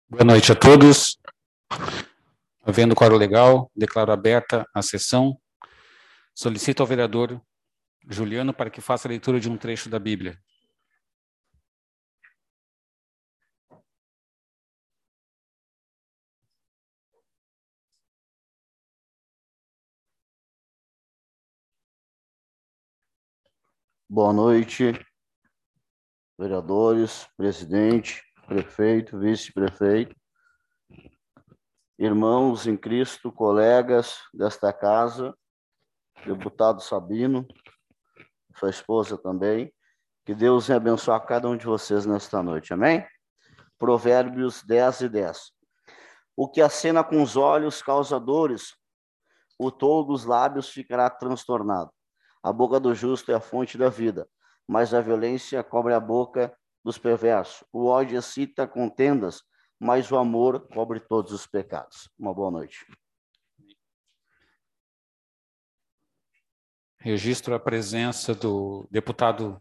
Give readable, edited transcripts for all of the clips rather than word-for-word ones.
Boa noite a todos. Havendo quórum legal, declaro aberta a sessão. Solicito ao vereador Juliano para que faça a leitura de um trecho da Bíblia. Boa noite, vereadores, presidente, prefeito, vice-prefeito, irmãos em Cristo, colegas desta casa, deputado Sabino, sua esposa também. Que Deus venha abençoar cada um de vocês nesta noite, amém? Provérbios 10:10. O que acena com os olhos causa dores, o tolo dos lábios ficará transtornado. A boca do justo é a fonte da vida, mas a violência cobre a boca dos perversos. O ódio excita contendas, mas o amor cobre todos os pecados. Uma boa noite. Registro a presença do deputado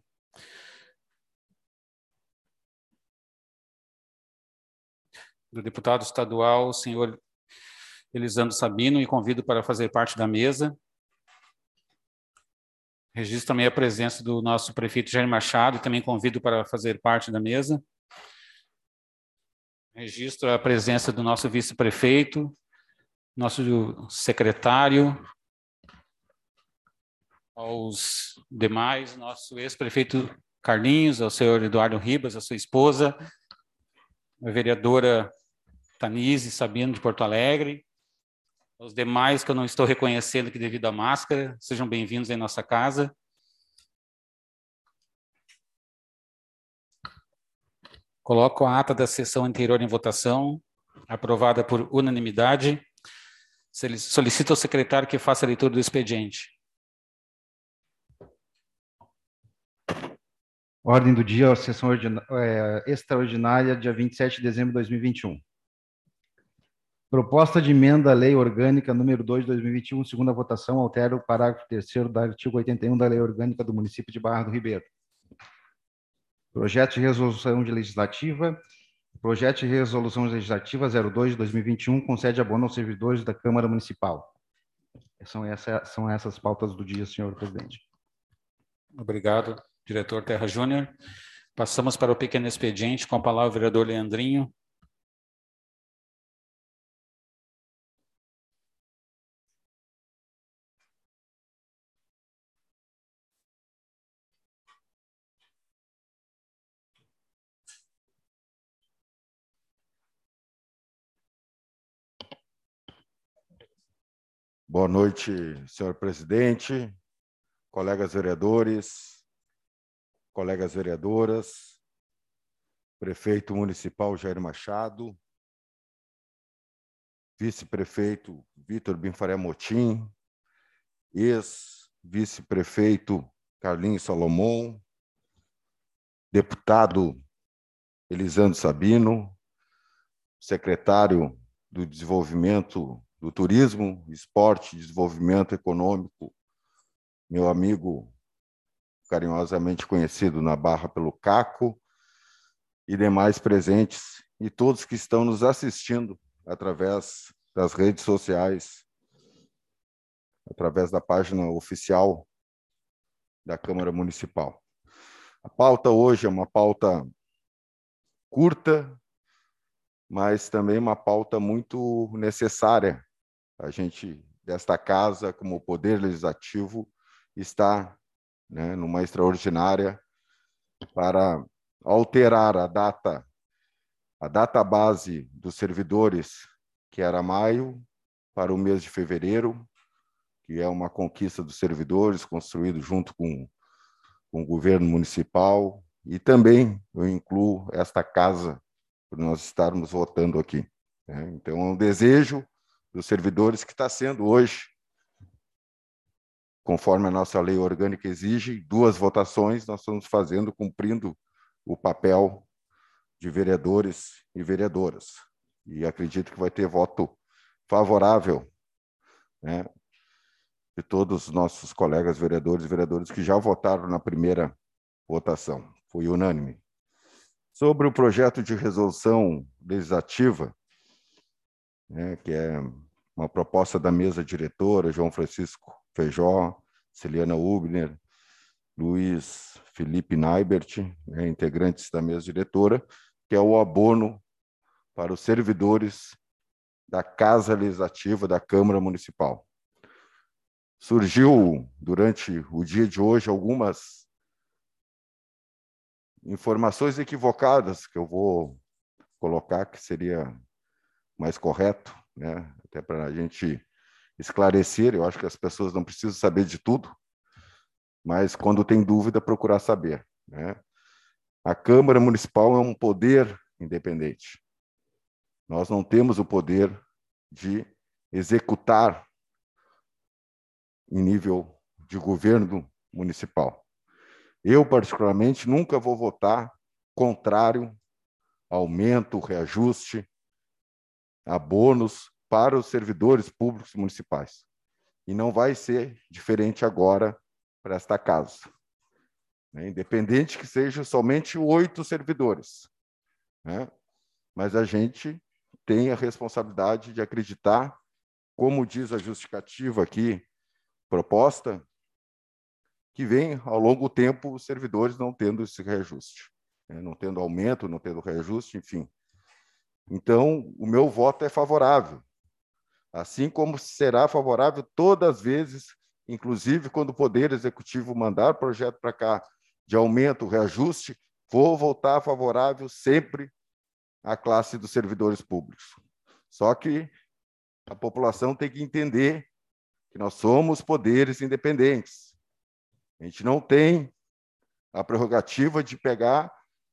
estadual, senhor Elisandro Sabino, e convido para fazer parte da mesa. Registro também a presença do nosso prefeito Jair Machado, e também convido para fazer parte da mesa. Registro a presença do nosso vice-prefeito, nosso secretário, aos demais, nosso ex-prefeito Carlinhos, ao senhor Eduardo Ribas, a sua esposa, a vereadora Tanise Sabino de Porto Alegre, aos demais que eu não estou reconhecendo aqui devido à máscara, sejam bem-vindos em nossa casa. Coloco a ata da sessão anterior em votação, aprovada por unanimidade. Solicito ao secretário que faça a leitura do expediente. Ordem do dia, sessão extraordinária, dia 27 de dezembro de 2021. Proposta de emenda à Lei Orgânica número 2 de 2021, segunda votação, altera o parágrafo 3º do artigo 81 da Lei Orgânica do município de Barra do Ribeiro. Projeto de resolução legislativa. Projeto de resolução legislativa 02 de 2021 concede abono aos servidores da Câmara Municipal. São essas pautas do dia, senhor presidente. Obrigado, diretor Terra Júnior. Passamos para o pequeno expediente, com a palavra o vereador Leandrinho. Boa noite, senhor presidente, colegas vereadores, colegas vereadoras, prefeito municipal Jair Machado, vice-prefeito Vitor Binfaré Motim, ex-vice-prefeito Carlinhos Salomão, deputado Elisandro Sabino, secretário do Desenvolvimento do Turismo, Esporte e Desenvolvimento Econômico, meu amigo carinhosamente conhecido na Barra pelo Caco, e demais presentes, e todos que estão nos assistindo através das redes sociais, através da página oficial da Câmara Municipal. A pauta hoje é uma pauta curta, mas também uma pauta muito necessária. A gente, desta casa, como Poder Legislativo, está, numa extraordinária para alterar a data base dos servidores, que era maio, para o mês de fevereiro, que é uma conquista dos servidores, construído junto com o governo municipal, e também eu incluo esta casa, por nós estarmos votando aqui. Então, é um desejo dos servidores que está sendo hoje, conforme a nossa lei orgânica exige, 2 votações nós estamos fazendo, cumprindo o papel de vereadores e vereadoras. E acredito que vai ter voto favorável, de todos os nossos colegas vereadores e vereadoras que já votaram na primeira votação. Foi unânime. Sobre o projeto de resolução legislativa, né, que é uma proposta da mesa diretora, João Francisco Feijó, Celiana Hubner, Luiz Felipe Naibert, né, integrantes da mesa diretora, que é o abono para os servidores da Casa Legislativa da Câmara Municipal. Surgiu, durante o dia de hoje, algumas informações equivocadas, que eu vou colocar, que seria mais correto, né? Até para a gente esclarecer. Eu acho que as pessoas não precisam saber de tudo, mas, quando tem dúvida, procurar saber, né? A Câmara Municipal é um poder independente. Nós não temos o poder de executar em nível de governo municipal. Eu, particularmente, nunca vou votar contrário a aumento, reajuste, a bônus para os servidores públicos municipais. E não vai ser diferente agora para esta casa. Independente que sejam somente 8 servidores, né? Mas a gente tem a responsabilidade de acreditar, como diz a justificativa aqui proposta, que vem, ao longo do tempo, os servidores não tendo esse reajuste, né? Não tendo aumento, não tendo reajuste, enfim. Então, o meu voto é favorável, assim como será favorável todas as vezes, inclusive quando o Poder Executivo mandar projeto para cá de aumento, reajuste, vou votar favorável sempre à classe dos servidores públicos. Só que a população tem que entender que nós somos poderes independentes. A gente não tem a prerrogativa de pegar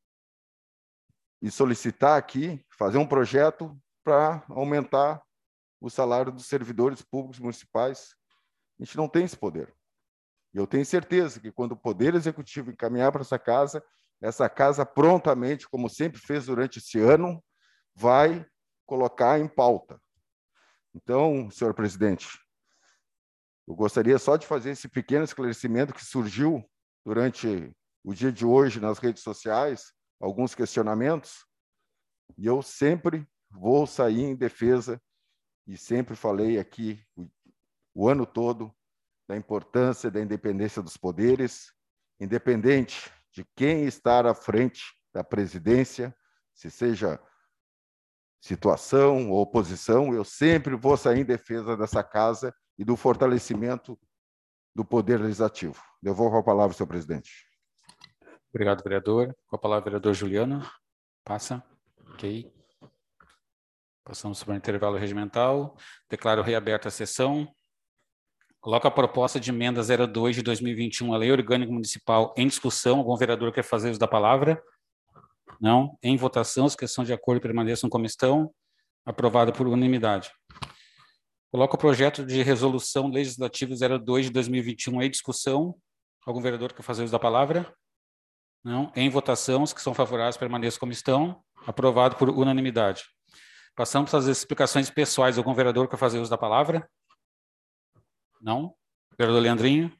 e solicitar aqui, fazer um projeto para aumentar o salário dos servidores públicos municipais. A gente não tem esse poder. E eu tenho certeza que, quando o Poder Executivo encaminhar para essa casa prontamente, como sempre fez durante esse ano, vai colocar em pauta. Então, senhor presidente, eu gostaria só de fazer esse pequeno esclarecimento que surgiu durante o dia de hoje nas redes sociais, alguns questionamentos, e eu sempre vou sair em defesa, e sempre falei aqui o ano todo, da importância da independência dos poderes, independente de quem estar à frente da presidência, se seja situação ou oposição, eu sempre vou sair em defesa dessa casa e do fortalecimento do Poder Legislativo. Devolvo a palavra, senhor presidente. Obrigado, vereador. Com a palavra, vereador Juliano. Passa. Ok. Passamos para o intervalo regimental. Declaro reaberta a sessão. Coloco a proposta de emenda 02 de 2021, a Lei Orgânica Municipal, em discussão. Algum vereador quer fazer uso da palavra? Não. Em votação, as questões de acordo permaneçam como estão. Aprovado por unanimidade. Coloco o projeto de resolução legislativa 02 de 2021 em discussão. Algum vereador quer fazer uso da palavra? Não. Em votação, os que são favoráveis permaneçam como estão. Aprovado por unanimidade. Passamos para as explicações pessoais. Algum vereador quer fazer uso da palavra? Não. Vereador Leandrinho.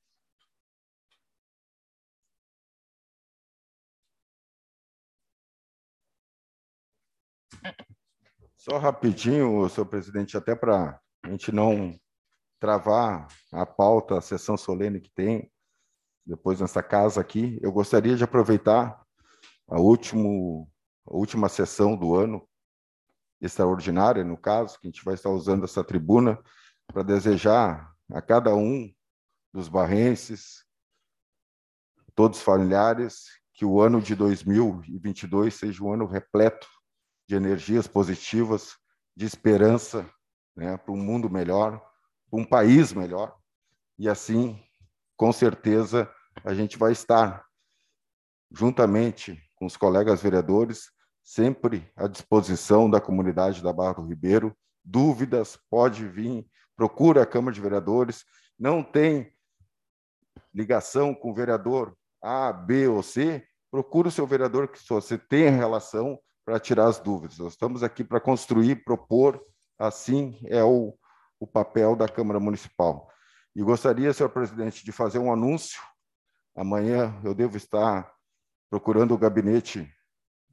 Só rapidinho, senhor presidente, até para a gente não travar a pauta, a sessão solene que tem depois nessa casa aqui, eu gostaria de aproveitar a última sessão do ano, extraordinária, no caso, que a gente vai estar usando essa tribuna, para desejar a cada um dos barrenses, todos familiares, que o ano de 2022 seja um ano repleto de energias positivas, de esperança, né, para um mundo melhor, para um país melhor, e assim, com certeza, a gente vai estar, juntamente com os colegas vereadores, sempre à disposição da comunidade da Barra do Ribeiro. Dúvidas, pode vir, procura a Câmara de Vereadores, não tem ligação com o vereador A, B ou C, procura o seu vereador que você tenha relação para tirar as dúvidas. Nós estamos aqui para construir, propor, assim é o papel da Câmara Municipal. E gostaria, senhor presidente, de fazer um anúncio. Amanhã eu devo estar procurando o gabinete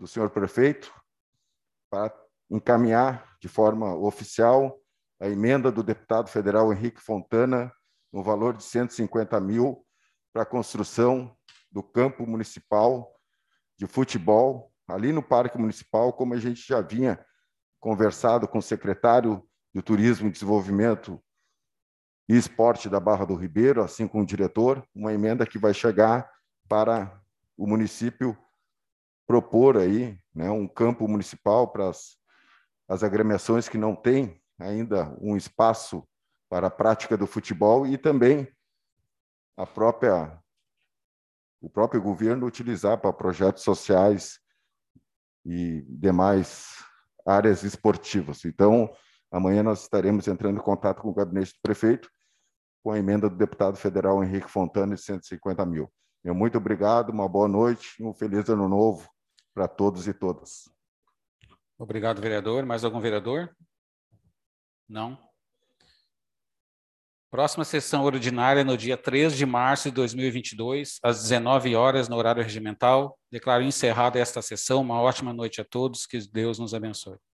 do senhor prefeito para encaminhar de forma oficial a emenda do deputado federal Henrique Fontana no valor de 150 mil para a construção do campo municipal de futebol ali no Parque Municipal, como a gente já vinha conversado com o secretário do Turismo e Desenvolvimento e Esporte da Barra do Ribeiro, assim como o diretor, uma emenda que vai chegar para o município propor aí, né, um campo municipal para as agremiações que não têm ainda um espaço para a prática do futebol e também o próprio governo utilizar para projetos sociais e demais áreas esportivas. Então, amanhã nós estaremos entrando em contato com o gabinete do prefeito com a emenda do deputado federal Henrique Fontana de 150 mil. Muito obrigado, uma boa noite e um feliz ano novo para todos e todas. Obrigado, vereador. Mais algum vereador? Não? Próxima sessão ordinária no dia 3 de março de 2022, às 19 horas, no horário regimental. Declaro encerrada esta sessão. Uma ótima noite a todos. Que Deus nos abençoe.